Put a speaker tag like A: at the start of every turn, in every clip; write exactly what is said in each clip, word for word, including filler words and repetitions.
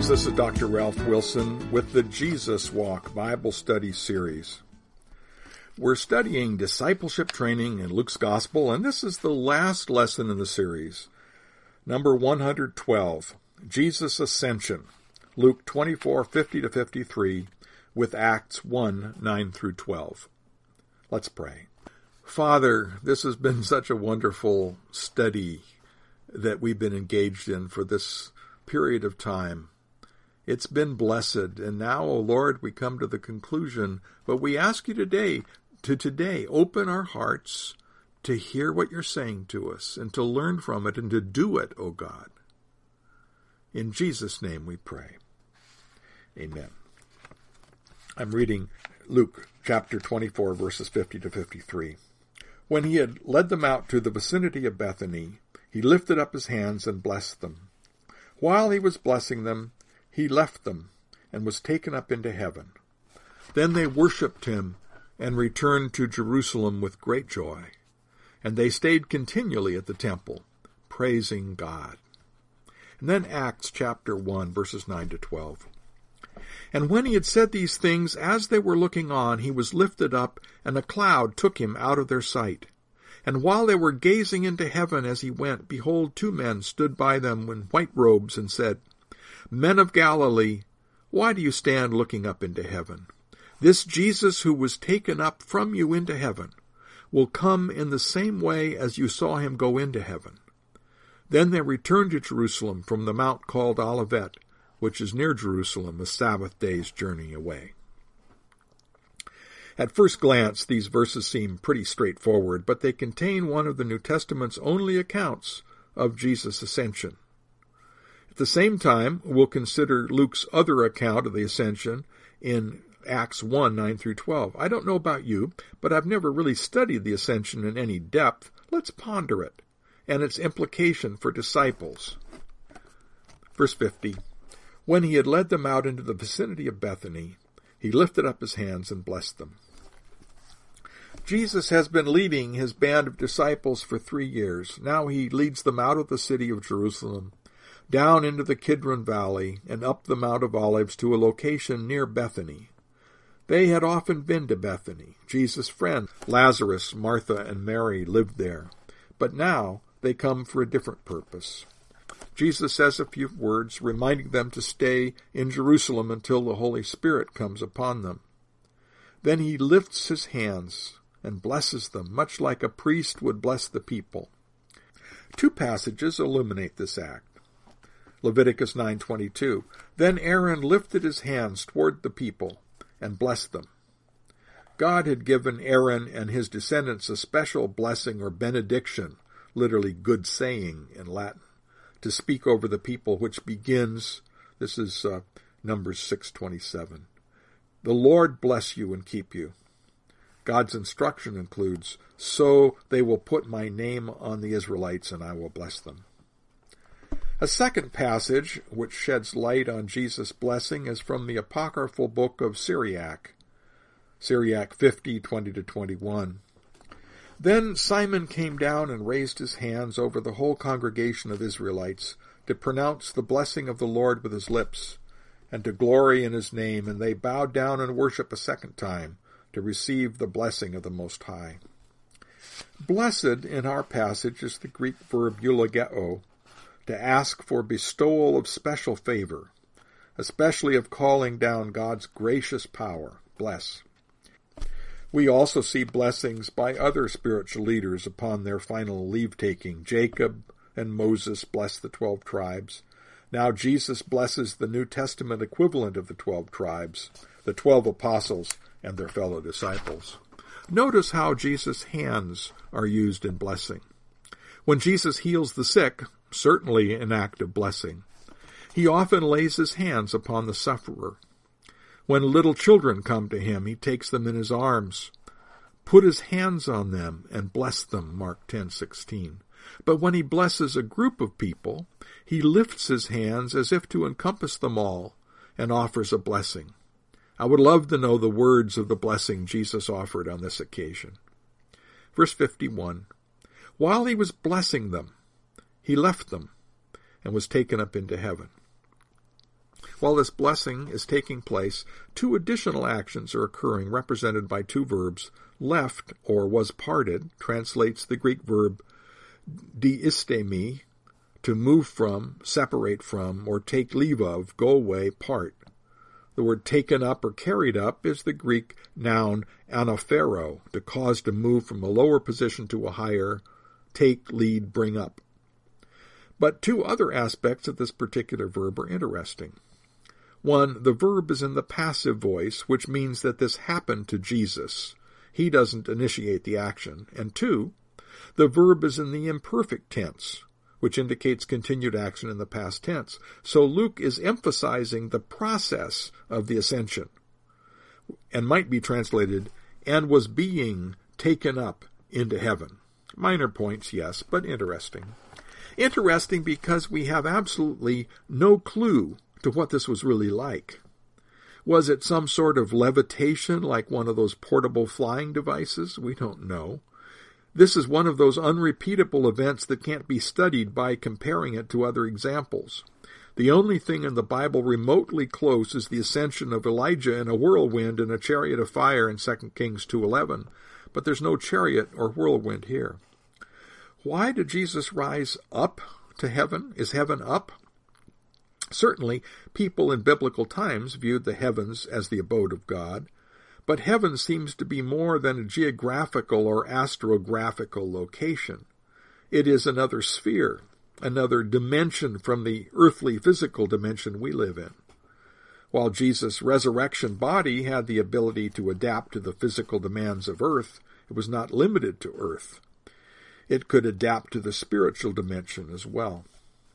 A: Greetings, this is Doctor Ralph Wilson with the Jesus Walk Bible Study Series. We're studying discipleship training in Luke's Gospel, and this is the last lesson in the series, number one hundred twelve, Jesus' Ascension, Luke twenty-four, fifty to fifty-three, with Acts one, nine through twelve. Let's pray. Father, this has been such a wonderful study that we've been engaged in for this period of time. It's been blessed, and now, O Lord, we come to the conclusion, but we ask you today to today open our hearts to hear what you're saying to us and to learn from it and to do it, O God. In Jesus' name we pray. Amen. I'm reading Luke chapter twenty-four, verses fifty to fifty-three. When he had led them out to the vicinity of Bethany, he lifted up his hands and blessed them. While he was blessing them, he left them and was taken up into heaven. Then they worshipped him and returned to Jerusalem with great joy. And they stayed continually at the temple, praising God. And then Acts chapter one, verses nine to twelve. And when he had said these things, as they were looking on, he was lifted up, and a cloud took him out of their sight. And while they were gazing into heaven as he went, behold, two men stood by them in white robes, and said, Men of Galilee, why do you stand looking up into heaven? This Jesus who was taken up from you into heaven will come in the same way as you saw him go into heaven. Then they returned to Jerusalem from the mount called Olivet, which is near Jerusalem, a Sabbath day's journey away. At first glance, these verses seem pretty straightforward, but they contain one of the New Testament's only accounts of Jesus' ascension. At the same time, we'll consider Luke's other account of the ascension in Acts one, nine through twelve. I don't know about you, but I've never really studied the ascension in any depth. Let's ponder it and its implication for disciples. Verse fifty. When he had led them out into the vicinity of Bethany, he lifted up his hands and blessed them. Jesus has been leading his band of disciples for three years. Now he leads them out of the city of Jerusalem, down into the Kidron Valley, and up the Mount of Olives to a location near Bethany. They had often been to Bethany. Jesus' friends, Lazarus, Martha, and Mary, lived there. But now they come for a different purpose. Jesus says a few words, reminding them to stay in Jerusalem until the Holy Spirit comes upon them. Then he lifts his hands and blesses them, much like a priest would bless the people. Two passages illuminate this act. Leviticus nine twenty-two. Then Aaron lifted his hands toward the people and blessed them. God had given Aaron and his descendants a special blessing or benediction, literally good saying in Latin, to speak over the people, which begins, this is uh, Numbers six twenty-seven. The Lord bless you and keep you. God's instruction includes, so they will put my name on the Israelites and I will bless them. A second passage which sheds light on Jesus' blessing is from the apocryphal book of Syriac, Syriac fifty, twenty to twenty-one. Then Simon came down and raised his hands over the whole congregation of Israelites to pronounce the blessing of the Lord with his lips and to glory in his name, and they bowed down and worshiped a second time to receive the blessing of the Most High. Blessed in our passage is the Greek verb eulogeo, to ask for bestowal of special favor, especially of calling down God's gracious power, bless. We also see blessings by other spiritual leaders upon their final leave-taking. Jacob and Moses blessed the twelve tribes. Now Jesus blesses the New Testament equivalent of the twelve tribes, the twelve apostles and their fellow disciples. Notice how Jesus' hands are used in blessing. When Jesus heals the sick, certainly an act of blessing, he often lays his hands upon the sufferer. When little children come to him, he takes them in his arms, put his hands on them, and bless them, Mark ten sixteen. But when he blesses a group of people, he lifts his hands as if to encompass them all and offers a blessing. I would love to know the words of the blessing Jesus offered on this occasion. Verse fifty-one, While he was blessing them, he left them and was taken up into heaven. While this blessing is taking place, two additional actions are occurring, represented by two verbs. Left, or was parted, translates the Greek verb diistemi, to move from, separate from, or take leave of, go away, part. The word taken up or carried up is the Greek noun anaphero, to cause to move from a lower position to a higher, take, lead, bring up. But two other aspects of this particular verb are interesting. One, the verb is in the passive voice, which means that this happened to Jesus. He doesn't initiate the action. And two, the verb is in the imperfect tense, which indicates continued action in the past tense. So Luke is emphasizing the process of the ascension, and might be translated, and was being taken up into heaven. Minor points, yes, but interesting. Interesting because we have absolutely no clue to what this was really like. Was it some sort of levitation, like one of those portable flying devices? We don't know. This is one of those unrepeatable events that can't be studied by comparing it to other examples. The only thing in the Bible remotely close is the ascension of Elijah in a whirlwind in a chariot of fire in Second Kings two eleven, but there's no chariot or whirlwind here. Why did Jesus rise up to heaven? Is heaven up? Certainly, people in biblical times viewed the heavens as the abode of God, but heaven seems to be more than a geographical or astrographical location. It is another sphere, another dimension from the earthly physical dimension we live in. While Jesus' resurrection body had the ability to adapt to the physical demands of earth, it was not limited to earth. It could adapt to the spiritual dimension as well.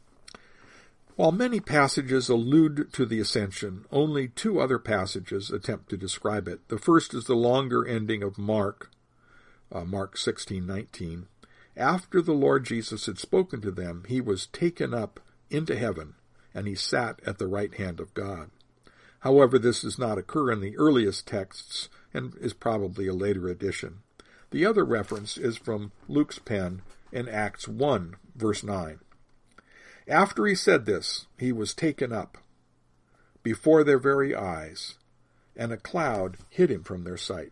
A: While many passages allude to the ascension, only two other passages attempt to describe it. The first is the longer ending of Mark, uh, Mark sixteen nineteen. After the Lord Jesus had spoken to them, he was taken up into heaven, and he sat at the right hand of God. However, this does not occur in the earliest texts and is probably a later addition. The other reference is from Luke's pen in Acts one, verse nine. After he said this, he was taken up before their very eyes, and a cloud hid him from their sight.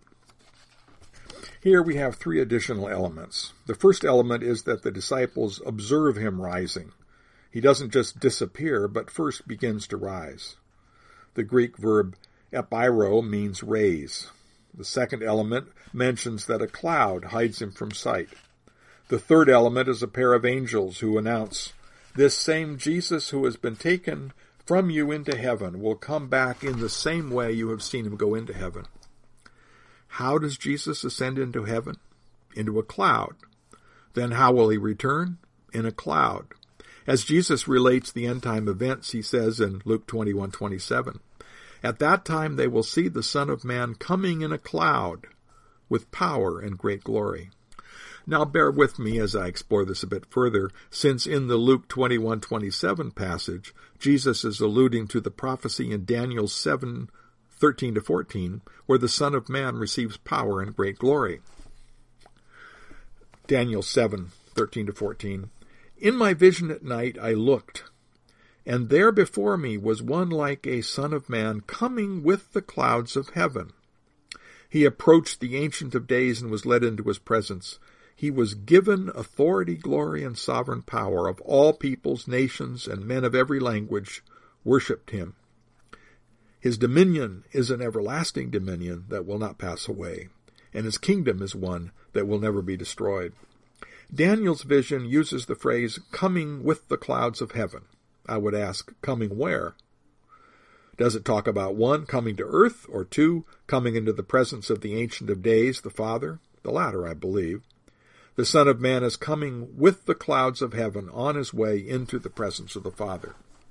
A: Here we have three additional elements. The first element is that the disciples observe him rising. He doesn't just disappear, but first begins to rise. The Greek verb epiro means raise. The second element mentions that a cloud hides him from sight. The third element is a pair of angels who announce, "This same Jesus who has been taken from you into heaven will come back in the same way you have seen him go into heaven." How does Jesus ascend into heaven? Into a cloud. Then how will he return? In a cloud. As Jesus relates the end-time events, he says in Luke twenty-one twenty-seven, "At that time they will see the Son of Man coming in a cloud with power and great glory." Now bear with me as I explore this a bit further, since in the Luke twenty-one twenty-seven passage, Jesus is alluding to the prophecy in Daniel seven thirteen to fourteen, where the Son of Man receives power and great glory. Daniel seven thirteen to fourteen. "In my vision at night I looked, and there before me was one like a Son of Man coming with the clouds of heaven. He approached the Ancient of Days and was led into his presence. He was given authority, glory, and sovereign power. Of all peoples, nations, and men of every language worshipped him. His dominion is an everlasting dominion that will not pass away, and his kingdom is one that will never be destroyed." Daniel's vision uses the phrase, "coming with the clouds of heaven." I would ask, coming where? Does it talk about one, coming to earth, or two, coming into the presence of the Ancient of Days, the Father? The latter, I believe. The Son of Man is coming with the clouds of heaven on his way into the presence of the Father.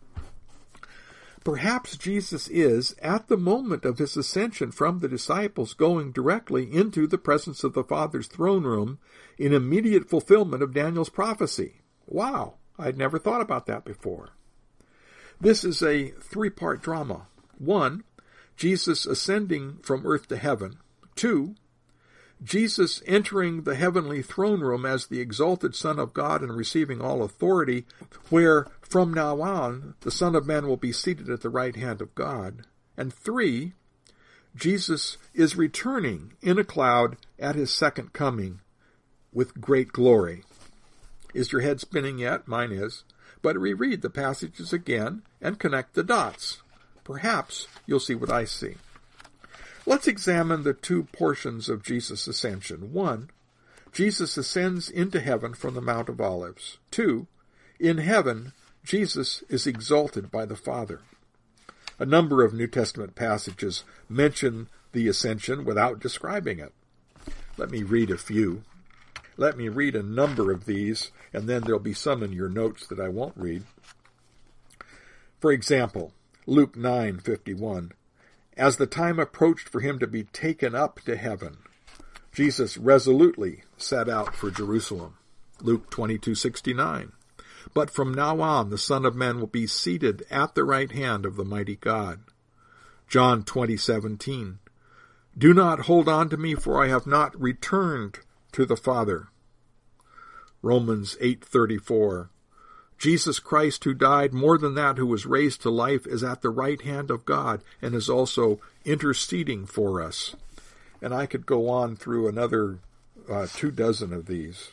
A: Perhaps Jesus is, at the moment of his ascension from the disciples, going directly into the presence of the Father's throne room in immediate fulfillment of Daniel's prophecy. Wow, I'd never thought about that before. This is a three-part drama. One, Jesus ascending from earth to heaven. Two, Jesus entering the heavenly throne room as the exalted Son of God and receiving all authority, where from now on the Son of Man will be seated at the right hand of God. And three, Jesus is returning in a cloud at his second coming with great glory. Is your head spinning yet? Mine is. But reread the passages again and connect the dots. Perhaps you'll see what I see. Let's examine the two portions of Jesus' ascension. One, Jesus ascends into heaven from the Mount of Olives. Two, in heaven, Jesus is exalted by the Father. A number of New Testament passages mention the ascension without describing it. Let me read a few. Let me read a number of these, and then there'll be some in your notes that I won't read. For example, Luke nine fifty-one. As the time approached for him to be taken up to heaven, Jesus resolutely set out for Jerusalem. Luke twenty-two sixty-nine. But from now on the Son of Man will be seated at the right hand of the mighty God. John twenty seventeen. Do not hold on to me, for I have not returned to the Father. Romans eight thirty-four. Jesus Christ, who died, more than that, who was raised to life, is at the right hand of God and is also interceding for us. And I could go on through another uh, two dozen of these.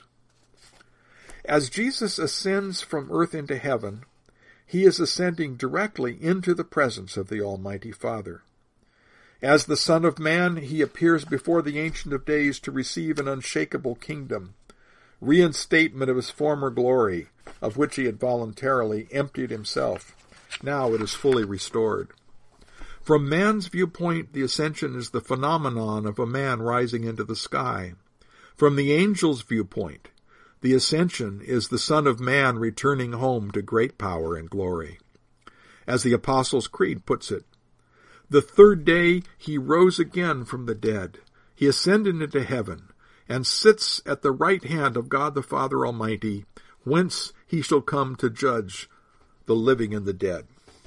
A: As Jesus ascends from earth into heaven, he is ascending directly into the presence of the Almighty Father. As the Son of Man, he appears before the Ancient of Days to receive an unshakable kingdom, reinstatement of his former glory, of which he had voluntarily emptied himself. Now it is fully restored. From man's viewpoint, the ascension is the phenomenon of a man rising into the sky. From the angel's viewpoint, the ascension is the Son of Man returning home to great power and glory. As the Apostles' Creed puts it, the third day he rose again from the dead. He ascended into heaven, and sits at the right hand of God the Father Almighty, whence he shall come to judge the living and the dead.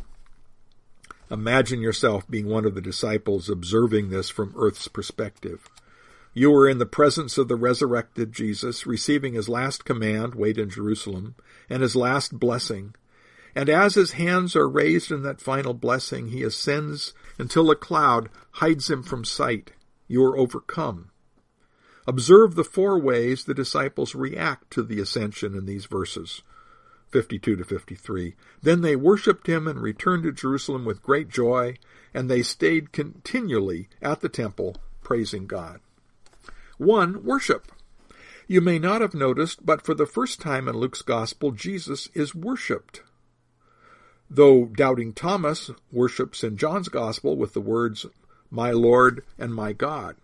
A: Imagine yourself being one of the disciples observing this from earth's perspective. You are in the presence of the resurrected Jesus, receiving his last command, wait in Jerusalem, and his last blessing. And as his hands are raised in that final blessing, he ascends until a cloud hides him from sight. You are overcome. Observe the four ways the disciples react to the ascension in these verses, fifty-two to fifty-three. Then they worshipped him and returned to Jerusalem with great joy, and they stayed continually at the temple, praising God. One, worship. You may not have noticed, but for the first time in Luke's Gospel, Jesus is worshipped. Though doubting Thomas worships in John's Gospel with the words, my Lord and my God.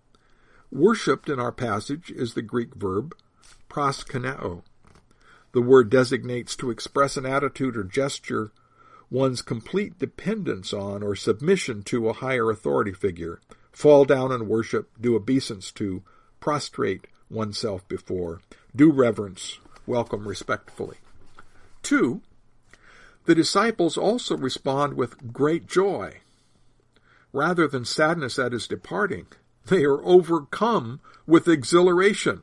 A: Worshipped in our passage is the Greek verb proskuneo. The word designates to express an attitude or gesture one's complete dependence on or submission to a higher authority figure, fall down and worship, do obeisance to, prostrate oneself before, do reverence, welcome respectfully. Two, the disciples also respond with great joy. Rather than sadness at his departing, they are overcome with exhilaration.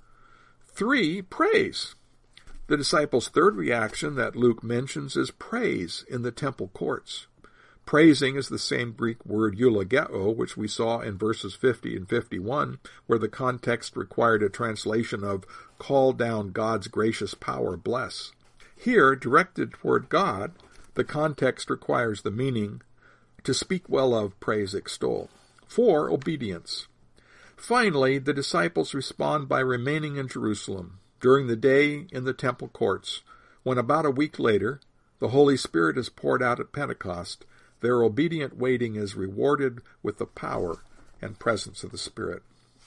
A: Three, praise. The disciples' third reaction that Luke mentions is praise in the temple courts. Praising is the same Greek word eulogeo, which we saw in verses fifty and fifty-one, where the context required a translation of call down God's gracious power, bless. Here, directed toward God, the context requires the meaning to speak well of, praise, extol. Four, obedience. Finally, the disciples respond by remaining in Jerusalem during the day in the temple courts, when about a week later, the Holy Spirit is poured out at Pentecost. Their obedient waiting is rewarded with the power and presence of the Spirit.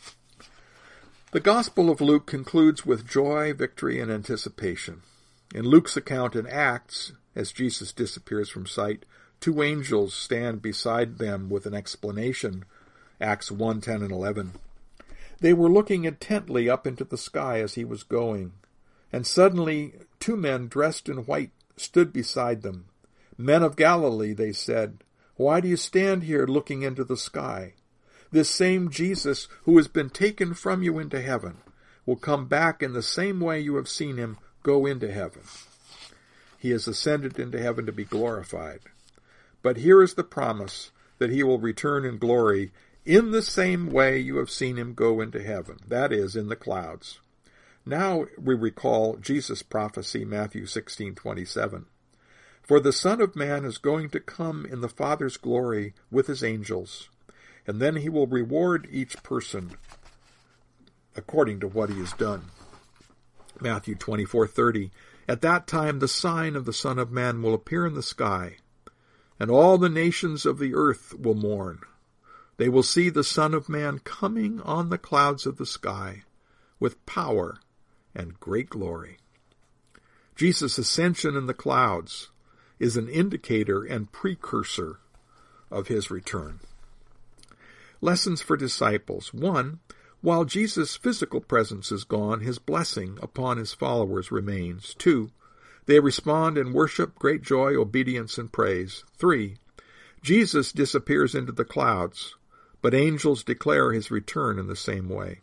A: The Gospel of Luke concludes with joy, victory, and anticipation. In Luke's account in Acts, as Jesus disappears from sight, two angels stand beside them with an explanation, Acts one, ten, and eleven. They were looking intently up into the sky as he was going, and suddenly two men dressed in white stood beside them. Men of Galilee, they said, why do you stand here looking into the sky? This same Jesus who has been taken from you into heaven will come back in the same way you have seen him go into heaven. He has ascended into heaven to be glorified. But here is the promise that he will return in glory in the same way you have seen him go into heaven, that is, in the clouds. Now we recall Jesus' prophecy, Matthew sixteen twenty-seven. For the Son of Man is going to come in the Father's glory with his angels, and then he will reward each person according to what he has done. Matthew twenty-four thirty. At that time the sign of the Son of Man will appear in the sky, and all the nations of the earth will mourn. They will see the Son of Man coming on the clouds of the sky with power and great glory. Jesus' ascension in the clouds is an indicator and precursor of his return. Lessons for disciples. One, while Jesus' physical presence is gone, his blessing upon his followers remains. Two, they respond in worship, great joy, obedience, and praise. Three, Jesus disappears into the clouds, but angels declare his return in the same way.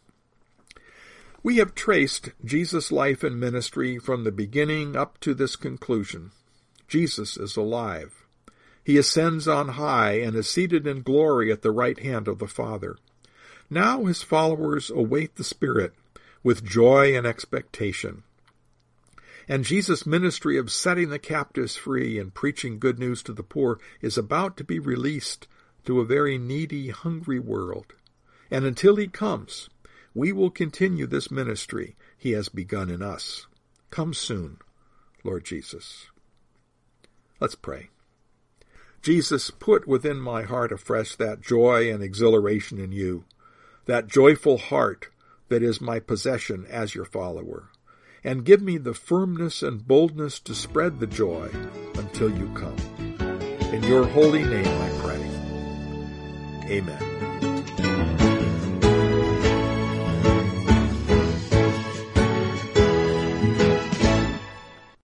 A: We have traced Jesus' life and ministry from the beginning up to this conclusion. Jesus is alive. He ascends on high and is seated in glory at the right hand of the Father. Now his followers await the Spirit with joy and expectation. And Jesus' ministry of setting the captives free and preaching good news to the poor is about to be released to a very needy, hungry world. And until he comes, we will continue this ministry he has begun in us. Come soon, Lord Jesus. Let's pray. Jesus, put within my heart afresh that joy and exhilaration in you, that joyful heart that is my possession as your follower, and give me the firmness and boldness to spread the joy until you come. In your holy name I pray. Amen.